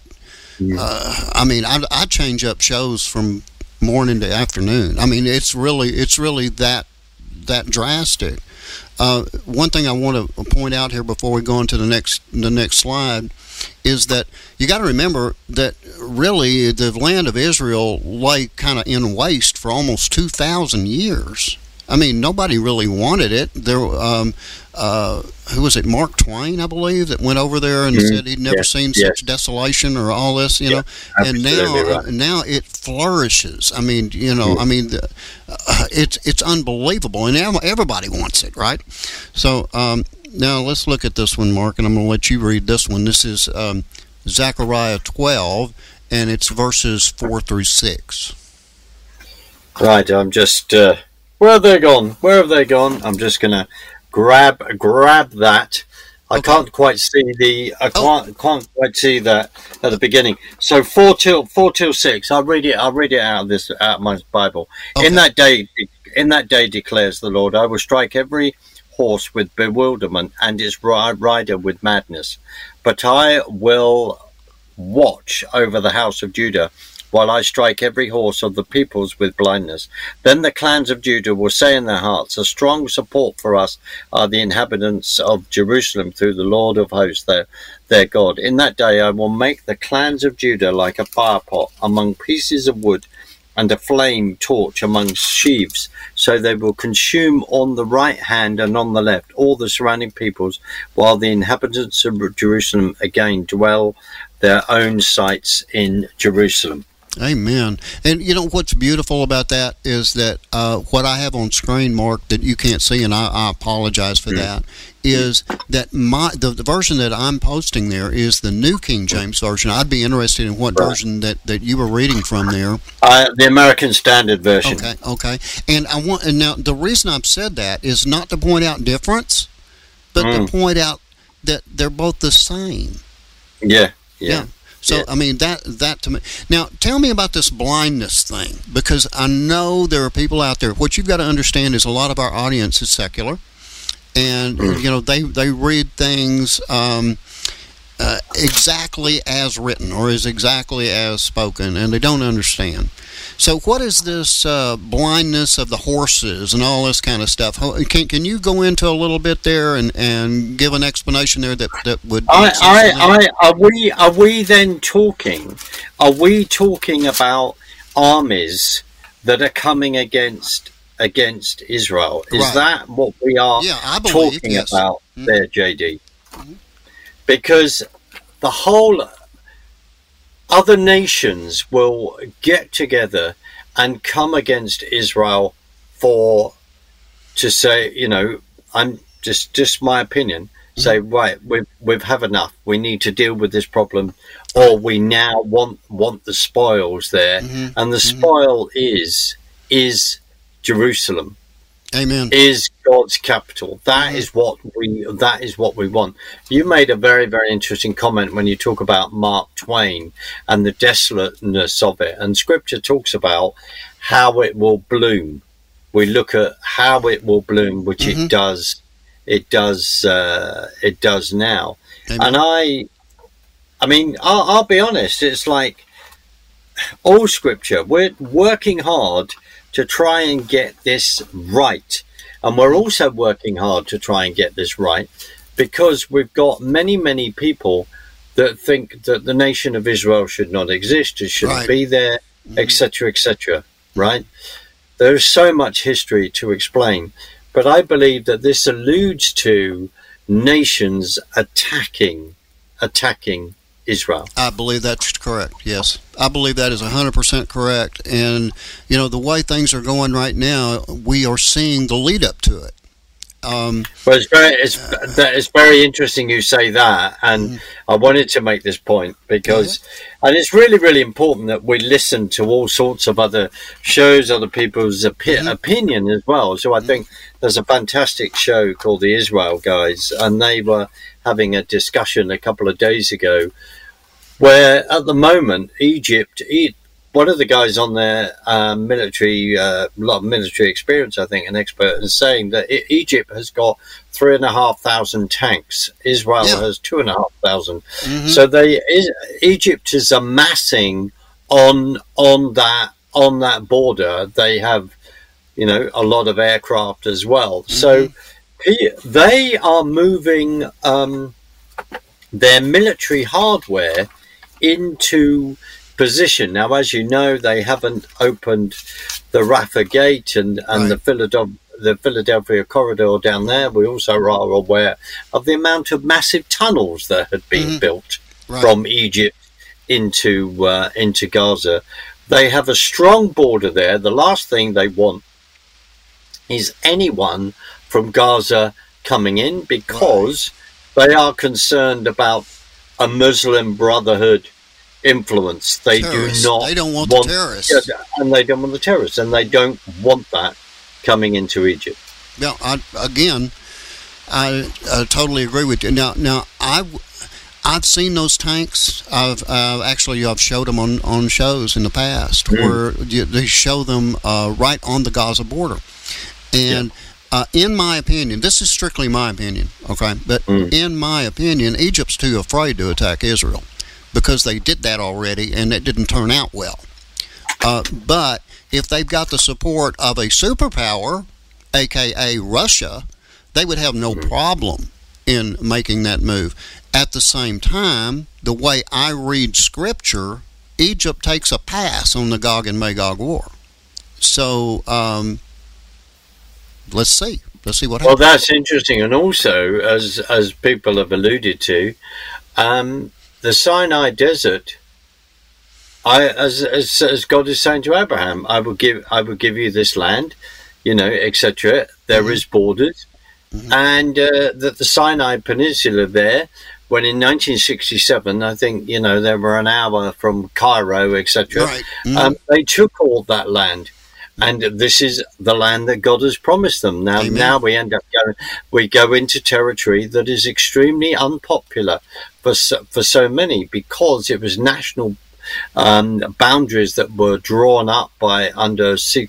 uh, I mean, I, I change up shows from morning to afternoon. I mean, it's really, it's really that, that drastic. Uh, one thing I want to point out here before we go on to the next, the next slide is that you got to remember that really the land of Israel lay kind of in waste for almost two thousand years. I mean, nobody really wanted it. There, um, uh, who was it? Mark Twain, I believe, that went over there and mm-hmm. said he'd never yeah. seen yeah. such desolation or all this, you yeah. know. And now, right. now it flourishes. I mean, you know, mm-hmm. I mean, the, uh, it's it's unbelievable, and everybody wants it, right? So um, now let's look at this one, Mark, and I'm going to let you read this one. This is um, Zechariah twelve, and it's verses four through six. Right. I'm just. Uh... Where have they gone? Where have they gone? I'm just gonna grab grab that. I okay. can't quite see the. I can't oh. can't quite see that at the beginning. So four till four till six. I'll read it. I'll read it out of this out of my Bible. Okay. In that day, in that day declares the Lord, I will strike every horse with bewilderment and its rider with madness, but I will watch over the house of Judah while I strike every horse of the peoples with blindness. Then the clans of Judah will say in their hearts, a strong support for us are the inhabitants of Jerusalem through the Lord of hosts, their, their God. In that day I will make the clans of Judah like a fire pot among pieces of wood, and a flame torch among sheaves, so they will consume on the right hand and on the left all the surrounding peoples, while the inhabitants of Jerusalem again dwell their own sites in Jerusalem. Amen. And you know what's beautiful about that is that uh, what I have on screen, Mark, that you can't see, and I, I apologize for mm. that, is that my the, the version that I'm posting there is the New King James Version. I'd be interested in what right. version that, that you were reading from there. Uh, the American Standard Version. Okay, okay. And I want and now the reason I've said that is not to point out difference, but mm. to point out that they're both the same. Yeah, yeah. yeah. So, yeah. I mean, that that to me. Now, tell me about this blindness thing, because I know there are people out there. What you've got to understand is a lot of our audience is secular, and, mm. you know, they, they read things um, uh, exactly as written or as exactly as spoken, and they don't understand. So what is this uh, blindness of the horses and all this kind of stuff? Can can you go into a little bit there and, and give an explanation there that, that would... I, I, I, are we are we then talking, are we talking about armies that are coming against against Israel? Is right. that what we are yeah, I believe, talking yes. about mm-hmm. there, J D? Mm-hmm. Because the whole... other nations will get together and come against Israel for, to say, you know, I'm just, just my opinion, mm-hmm. say, right, we've, we've had enough. We need to deal with this problem, or we now want, want the spoils there. Mm-hmm. And the mm-hmm. spoil is, is Jerusalem. Amen. Is God's capital. That mm-hmm. is what we that is what we want. You made a very, very interesting comment when you talk about Mark Twain and the desolateness of it. And scripture talks about how it will bloom. We look at how it will bloom, which mm-hmm. it does it does uh, it does now. Amen. And I I mean, I'll, I'll be honest, it's like all scripture, we're working hard to try and get this right. And we're also working hard to try and get this right because we've got many, many people that think that the nation of Israel should not exist, it shouldn't right. be there, et cetera, et cetera, right? There's so much history to explain. But I believe that this alludes to nations attacking, attacking Israel. I believe that's correct, yes. I believe that is one hundred percent correct. And, you know, the way things are going right now, we are seeing the lead up to it. Um, well, it's very, it's, uh, it's very interesting you say that. And mm-hmm. I wanted to make this point because, yeah. and it's really, really important that we listen to all sorts of other shows, other people's opi- mm-hmm. opinion as well. So I mm-hmm. think there's a fantastic show called The Israel Guys, and they were having a discussion a couple of days ago where at the moment Egypt, e- one of the guys on their um, military, a uh, lot of military experience, I think, an expert, is saying that I- Egypt has got three and a half thousand tanks. Israel yeah. has two and a half thousand. Mm-hmm. So they, is, Egypt is amassing on on that on that border. They have, you know, a lot of aircraft as well. Mm-hmm. So he, they are moving um, their military hardware into position. Now, as you know, they haven't opened the Rafah Gate and, and right. the Philadelphia the Philadelphia corridor down there. We also are aware of the amount of massive tunnels that had been mm-hmm. built right. from Egypt into uh, into Gaza. They have a strong border there. The last thing they want is anyone from Gaza coming in because right. they are concerned about a Muslim Brotherhood influence. They terrorists. do not. They don't want, want the terrorists, yeah, and they don't want the terrorists, and they don't want that coming into Egypt. Now, I, again, I, I totally agree with you. Now, now I. I've seen those tanks. I've uh, actually I've showed them on, on shows in the past mm. where you, they show them uh, right on the Gaza border. And yeah. uh, in my opinion, this is strictly my opinion, okay? But mm. in my opinion, Egypt's too afraid to attack Israel because they did that already and it didn't turn out well. Uh, but if they've got the support of a superpower, a k a. Russia, they would have no problem in making that move. At the same time, the way I read Scripture, Egypt takes a pass on the Gog and Magog war. So, um, let's see. Let's see what happens. Well, that's interesting. And also, as as people have alluded to, um, the Sinai Desert, I as, as as God is saying to Abraham, I will give I will give you this land, you know, et cetera. There mm-hmm. is borders, mm-hmm. and uh, that the Sinai Peninsula there. When in nineteen sixty-seven, I think, you know, they were an hour from Cairo, et cetera. Right. Mm. Um, they took all that land, and this is the land that God has promised them. Now, Amen. now we end up going, we go into territory that is extremely unpopular for so, for so many, because it was national um, boundaries that were drawn up by under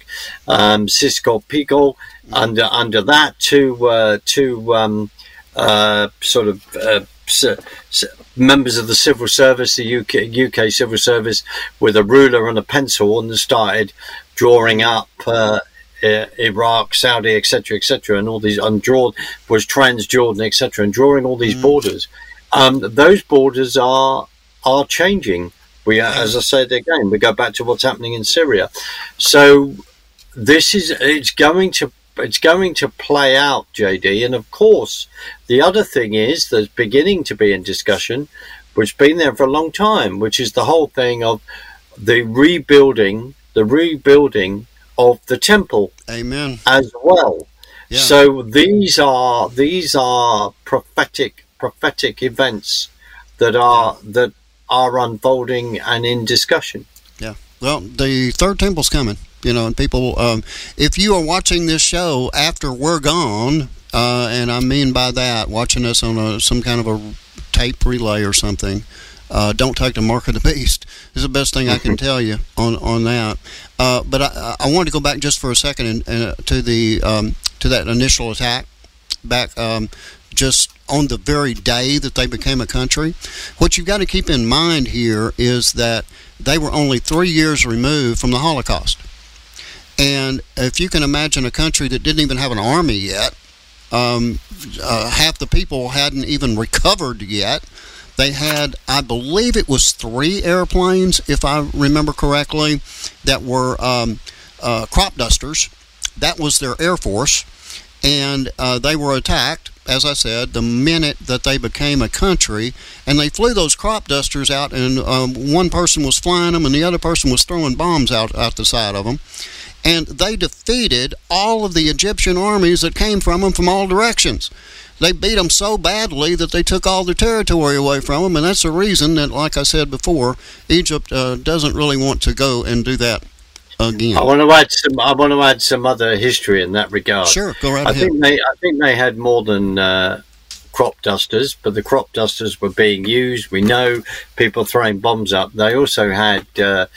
um, Cisco-Pico, mm. under under that to uh, to um, uh, sort of. Uh, So, so members of the civil service, the U K, U K civil service, with a ruler and a pencil, and started drawing up uh, Iraq, Saudi, et cetera, et cetera, and all these undrawn was Transjordan, et cetera, and drawing all these mm. borders. Um, those borders are are changing. We, are, as I said again, we go back to what's happening in Syria. So this is it's going to. It's going to play out, J D, and of course, the other thing is that's beginning to be in discussion, which has been there for a long time, which is the whole thing of the rebuilding, the rebuilding of the temple. Amen. As well. Yeah. So these are these are prophetic prophetic events that are yeah. that are unfolding and in discussion. Yeah. Well, the third temple's coming. You know, and people, um, if you are watching this show after we're gone, uh, and I mean by that, watching us on a, some kind of a tape relay or something, uh, don't take the mark of the beast. Is the best thing I can tell you on on that. Uh, but I, I wanted to go back just for a second and, and, uh, to the um, to that initial attack, back um, just on the very day that they became a country. What you've got to keep in mind here is that they were only three years removed from the Holocaust. And if you can imagine a country that didn't even have an army yet, um, uh, half the people hadn't even recovered yet. They had, I believe it was three airplanes, if I remember correctly, that were um, uh, crop dusters. That was their Air Force. And uh, they were attacked, as I said, the minute that they became a country. And they flew those crop dusters out, and um, one person was flying them, and the other person was throwing bombs out, out the side of them. And they defeated all of the Egyptian armies that came from them from all directions. They beat them so badly that they took all their territory away from them, and that's the reason that, like I said before, Egypt uh, doesn't really want to go and do that again. I want to add some. I want to add some other history in that regard. Sure, go right I ahead. think they. I think they had more than uh, crop dusters, but the crop dusters were being used. We know people throwing bombs up. They also had. Uh,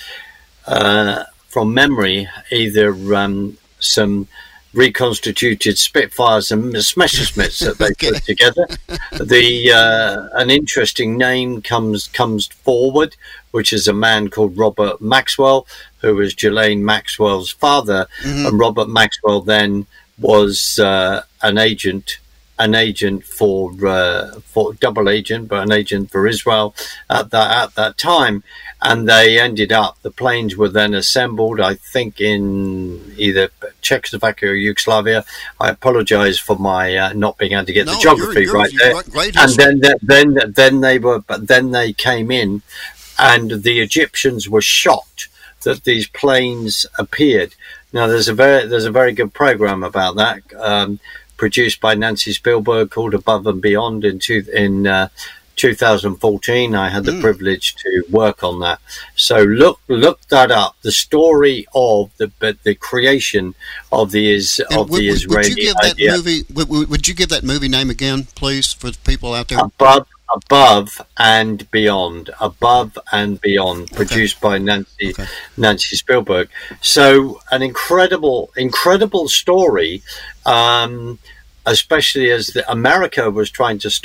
uh, From memory, either um, some reconstituted Spitfires and Messerschmitts that they okay. put together. The uh, an interesting name comes comes forward, which is a man called Robert Maxwell, who was Ghislaine Maxwell's father, mm-hmm. and Robert Maxwell then was uh, an agent. An agent for uh, for double agent, but an agent for Israel at that at that time, and they ended up. The planes were then assembled, I think, in either Czechoslovakia or Yugoslavia. I apologise for my uh, not being able to get no, the geography you're, you're, right you're there. Right, and then then then they were, but then they came in, and the Egyptians were shocked that these planes appeared. Now, there's a very there's a very good program about that. Um, produced by Nancy Spielberg, called Above and Beyond in two, in uh, two thousand fourteen. I had the mm. privilege to work on that. So look look that up. The story of the the creation of the is of would, the Israeli would you give that idea. movie? Would, would you give that movie name again, please, for people out there? Above Above and Beyond. Above and Beyond, produced okay. by Nancy okay. Nancy Spielberg. So an incredible, incredible story, um, especially as the, America was trying to stop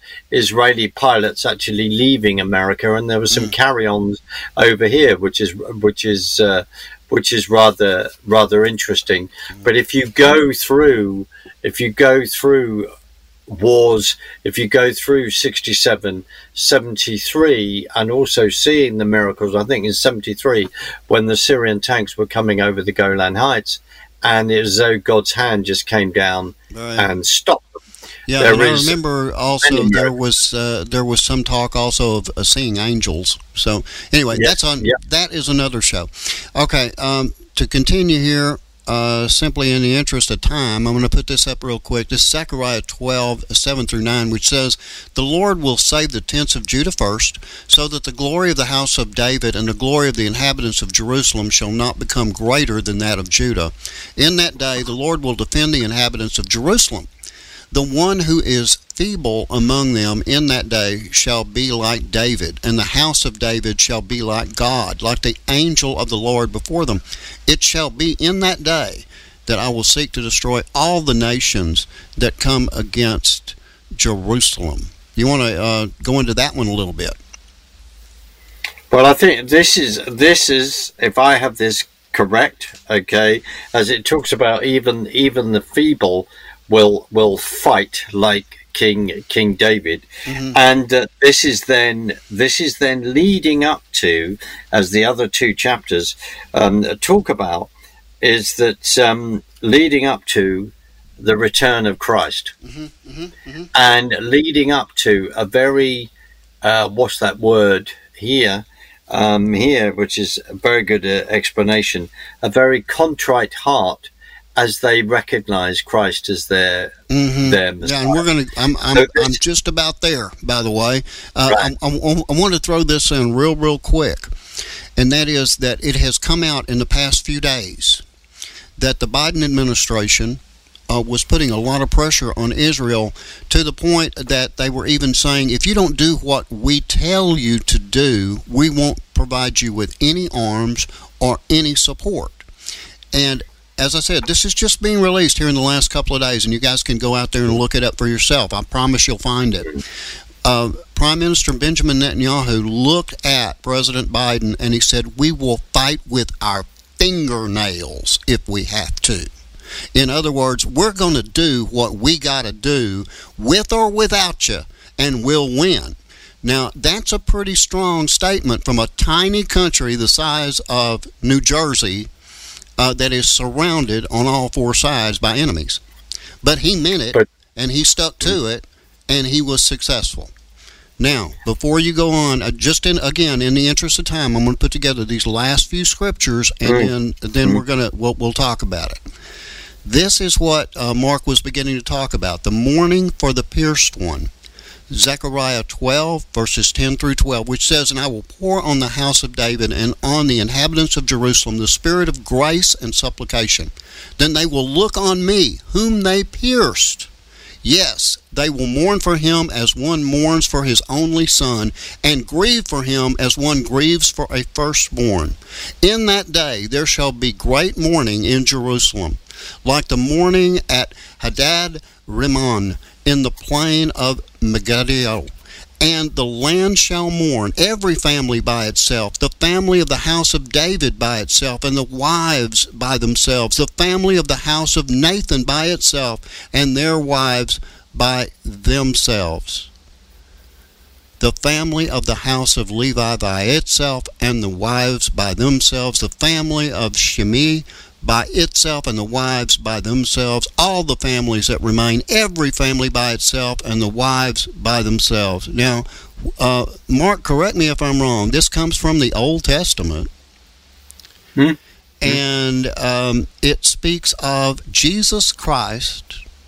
Israeli pilots actually leaving America, and there were some Mm. carry-ons over here, which is which is uh, which is rather rather interesting. But if you go through, if you go through wars, if you go through sixty-seven, seventy-three, and also seeing the miracles, I think in seventy-three, when the Syrian tanks were coming over the Golan Heights, and it was as though God's hand just came down Right. and stopped them. Yeah, There and I is remember also many there miracles. was uh, there was some talk also of uh, seeing angels. So anyway, Yeah, that's on yeah. that is another show. Okay, um, to continue here, uh, simply in the interest of time, I'm going to put this up real quick. This is Zechariah twelve, seven through nine, which says, "The Lord will save the tents of Judah first, so that the glory of the house of David and the glory of the inhabitants of Jerusalem shall not become greater than that of Judah. In that day the Lord will defend the inhabitants of Jerusalem. The one who is feeble among them in that day shall be like David, and the house of David shall be like God, like the angel of the Lord before them. It shall be in that day that I will seek to destroy all the nations that come against Jerusalem." You want to uh, go into that one a little bit? Well, I think this is this is if I have this correct, okay, as it talks about even even the feeble will will fight like King King David, Mm-hmm. and uh, this is then this is then leading up to, as the other two chapters um, talk about, is that um, leading up to the return of Christ, Mm-hmm, mm-hmm, mm-hmm. and leading up to a very uh, what's that word here? Um, here, which is a very good uh, explanation, a very contrite heart, as they recognize Christ as their Mm-hmm. their Yeah, Messiah. and we're gonna. I'm. I'm. So this- I'm just about there. By the way, uh, Right. I, I, I want to throw this in real, real quick, and that is that it has come out in the past few days that the Biden administration uh, was putting a lot of pressure on Israel to the point that they were even saying, if you don't do what we tell you to do, we won't provide you with any arms or any support. And as I said, this is just being released here in the last couple of days, and you guys can go out there and look it up for yourself. I promise you'll find it. Uh, Prime Minister Benjamin Netanyahu looked at President Biden and he said, "We will fight with our fingernails if we have to." In other words, we're going to do what we got to do with or without you, and we'll win. Now, that's a pretty strong statement from a tiny country the size of New Jersey, Uh, that is surrounded on all four sides by enemies. But he meant it, But- and he stuck to it, and he was successful. Now, before you go on, uh, just in again, in the interest of time, I'm going to put together these last few scriptures, and Mm. then then we're gonna we'll, we'll talk about it. This is what uh, Mark was beginning to talk about: the mourning for the pierced one. Zechariah twelve, verses ten through twelve, which says, "And I will pour on the house of David and on the inhabitants of Jerusalem the spirit of grace and supplication. Then they will look on me, whom they pierced. Yes, they will mourn for him as one mourns for his only son, and grieve for him as one grieves for a firstborn. In that day there shall be great mourning in Jerusalem, like the mourning at Hadad Rimmon in the plain of Megiddo. And the land shall mourn, every family by itself, the family of the house of David by itself, and the wives by themselves, the family of the house of Nathan by itself, and their wives by themselves, the family of the house of Levi by itself, and the wives by themselves, the family of Shimei by itself, and the wives by themselves, all the families that remain, every family by itself, and the wives by themselves." Now, uh, Mark, correct me if I'm wrong. This comes from the Old Testament, Hmm? and um, it speaks of Jesus Christ,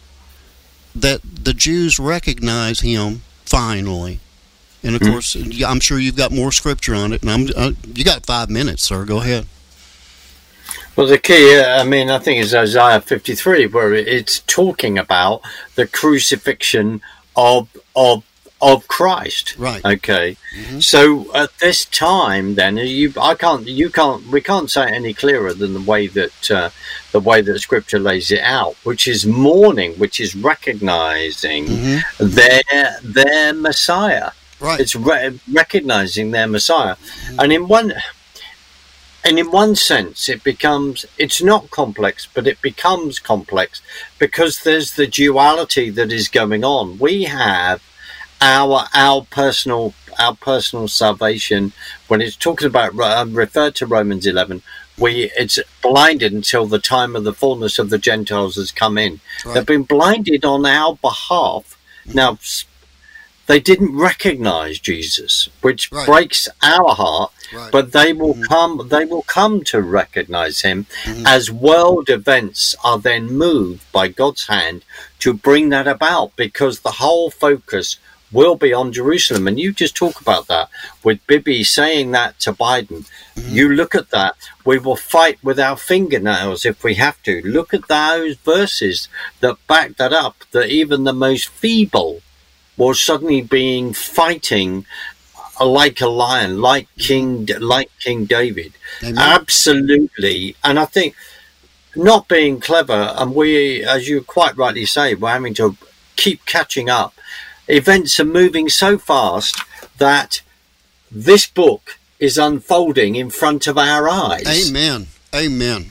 that the Jews recognize him finally. And of Hmm. course, I'm sure you've got more scripture on it, and I'm uh, you got five minutes, sir. Go ahead. Well, the key, uh, I mean, I think it's Isaiah fifty-three, where it's talking about the crucifixion of of of Christ. Right. Okay. Mm-hmm. So at this time, then you, I can't, you can't, we can't say it any clearer than the way that uh, the way that Scripture lays it out, which is mourning, which is recognizing mm-hmm. their their Messiah. Right. It's re- recognizing their Messiah, mm-hmm. and in one. And in one sense, it becomes, it's not complex, but it becomes complex because there's the duality that is going on. We have our our personal our personal salvation. When it's talking about, um, referred to Romans eleven, we it's blinded until the time of the fullness of the Gentiles has come in. Right. They've been blinded on our behalf. Mm-hmm. Now, they didn't recognize Jesus, which right. breaks our heart, right. but they will mm-hmm. come they will come to recognize him mm-hmm. as world events are then moved by God's hand to bring that about, because the whole focus will be on Jerusalem. And you just talk about that with Bibi saying that to Biden. Mm-hmm. You look at that, we will fight with our fingernails if we have to. Look at those verses that back that up, that even the most feeble was suddenly being fighting like a lion, like King, like King David. Amen. Absolutely. And I think not being clever, and we, as you quite rightly say, we're having to keep catching up. Events are moving so fast that this book is unfolding in front of our eyes. Amen. Amen.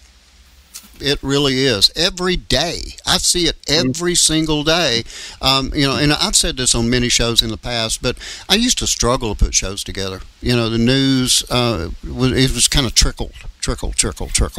It really is. Every day. I see it every mm. single day. Um, you know, and I've said this on many shows in the past, but I used to struggle to put shows together. You know, the news, uh, was, it was kind of trickled, trickle, trickle, trickle.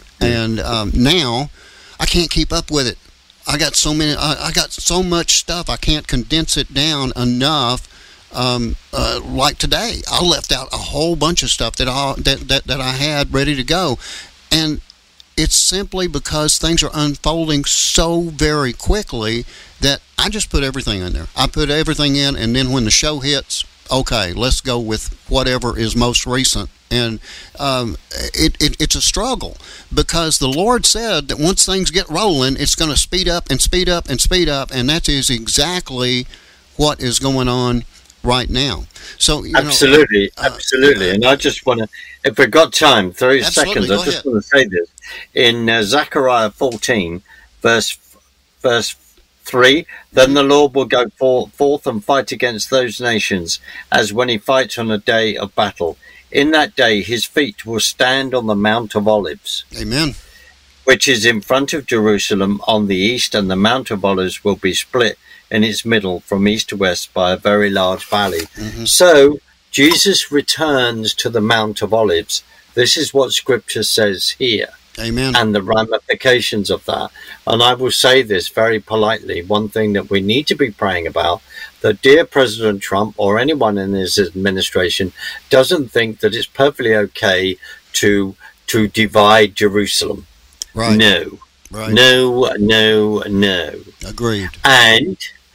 And um, now I can't keep up with it. I got so many, I, I got so much stuff, I can't condense it down enough. Um, uh, like today, I left out a whole bunch of stuff that I, that, that, that I had ready to go. And it's simply because things are unfolding so very quickly that I just put everything in there. I put everything in, and then when the show hits, okay, let's go with whatever is most recent. And um, it, it, it's a struggle, because the Lord said that once things get rolling, it's going to speed up and speed up and speed up, and that is exactly what is going on right now. So you absolutely, know, uh, absolutely. Uh, and I just want to, if we've got time, thirty seconds, I just ahead. want to say this. In uh, Zechariah fourteen, verse verse three, then the Lord will go for, forth and fight against those nations, as when he fights on a day of battle. In that day, his feet will stand on the Mount of Olives. Amen. Which is in front of Jerusalem on the east, and the Mount of Olives will be split in its middle from east to west by a very large valley. Mm-hmm. So Jesus returns to the Mount of Olives. This is what Scripture says here. Amen. And the ramifications of that. And I will say this very politely. One thing that we need to be praying about, that dear President Trump or anyone in his administration doesn't think that it's perfectly okay to to divide Jerusalem. Right. No. Right. No, no, no. Agreed. And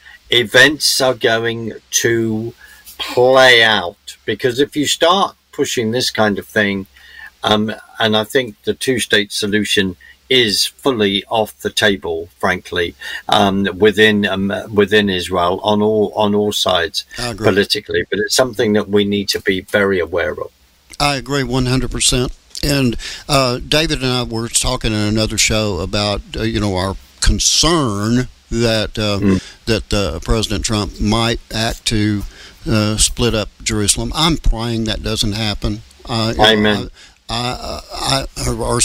events are going to play out, because if you start pushing this kind of thing, um, and I think the two-state solution is fully off the table, frankly, um, within um, within Israel on all on all sides politically. But it's something that we need to be very aware of. I agree one hundred percent. And uh, David and I were talking in another show about uh, you know our concern that uh, mm. that uh, President Trump might act to uh, split up Jerusalem. I'm praying that doesn't happen. Uh, Amen. I, I, I, or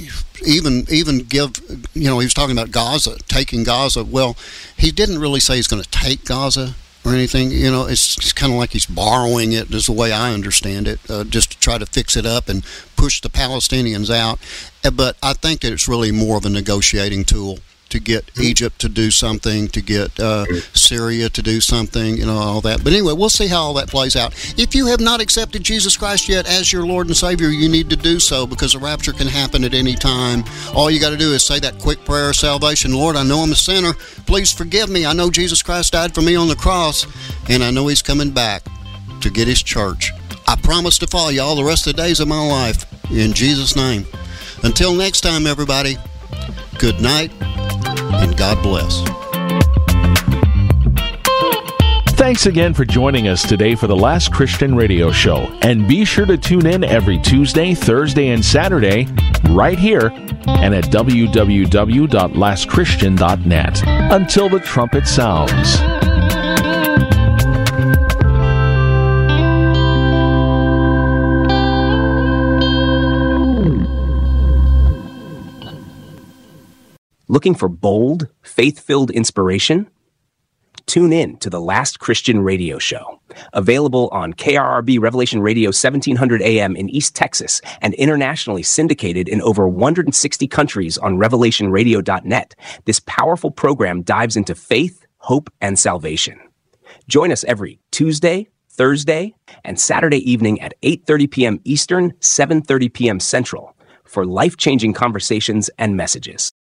even even give, you know, he was talking about Gaza, taking Gaza. Well, he didn't really say he's going to take Gaza or anything. You know, it's, it's kind of like he's borrowing it, is the way I understand it, uh, just to try to fix it up and push the Palestinians out. But I think that it's really more of a negotiating tool to get Egypt to do something, to get uh, Syria to do something, you know, all that. But anyway, we'll see how all that plays out. If you have not accepted Jesus Christ yet as your Lord and Savior, you need to do so, because the rapture can happen at any time. All you got to do is say that quick prayer of salvation. Lord, I know I'm a sinner. Please forgive me. I know Jesus Christ died for me on the cross, and I know he's coming back to get his church. I promise to follow you all the rest of the days of my life. In Jesus' name. Until next time, everybody, good night. And God bless. Thanks again for joining us today for the Last Christian Radio Show. And be sure to tune in every Tuesday, Thursday, and Saturday right here and at w w w dot last christian dot net. Until the trumpet sounds. Looking for bold, faith-filled inspiration? Tune in to the Last Christian Radio Show, available on K R R B Revelation Radio seventeen hundred A M in East Texas and internationally syndicated in over one hundred sixty countries on revelation radio dot net. This powerful program dives into faith, hope, and salvation. Join us every Tuesday, Thursday, and Saturday evening at eight thirty p.m. Eastern, seven thirty p.m. Central for life-changing conversations and messages.